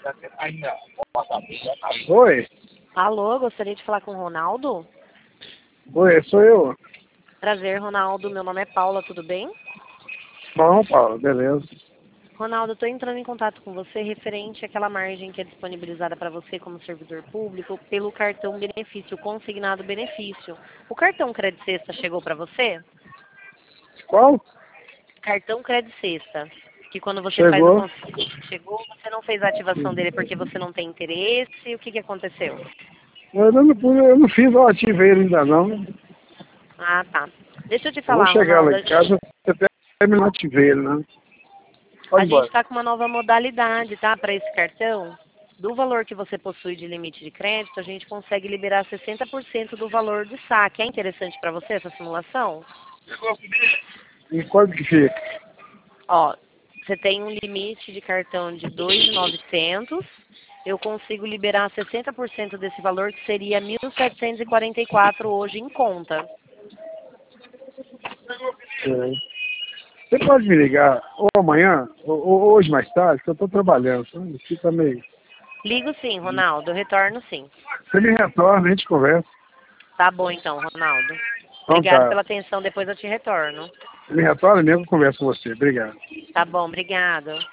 Oi? Alô, gostaria de falar com o Ronaldo? Oi, sou eu. Prazer, Ronaldo. Meu nome é Paula, tudo bem? Bom, Paulo, beleza. Ronaldo, estou entrando em contato com você referente àquela margem que é disponibilizada para você como servidor público pelo cartão benefício, consignado benefício. O cartão Crédito Sexta chegou para você? Qual? Cartão Crédito Sexta. Que quando você faz Chegou. chegou, você não fez a ativação dele porque você não tem interesse. O que aconteceu? Eu não fiz, eu ativei ele ainda não. Ah, tá. Deixa eu te Eu vou falar, chegar lá Ronaldo. em casa, até me ativei ele, né? A Pode gente embora. está com uma nova modalidade, tá? Para esse cartão. Do valor que você possui de limite de crédito, a gente consegue liberar 60% do valor do saque. É interessante para você essa simulação? E quanto que fica? Ó, você tem um limite de cartão de 2.900. Eu consigo liberar 60% desse valor, que seria 1.744 hoje em conta. É. Você pode me ligar ou amanhã, ou hoje mais tarde, que eu estou trabalhando. Sabe? Aqui tá meio... Ligo sim, Ronaldo. Eu retorno sim. Você me retorna, a gente conversa. Tá bom então, Ronaldo. Então Obrigado tá. pela atenção. Depois eu te retorno. Você me retorna mesmo, eu converso com você. Obrigado. Tá bom, obrigado.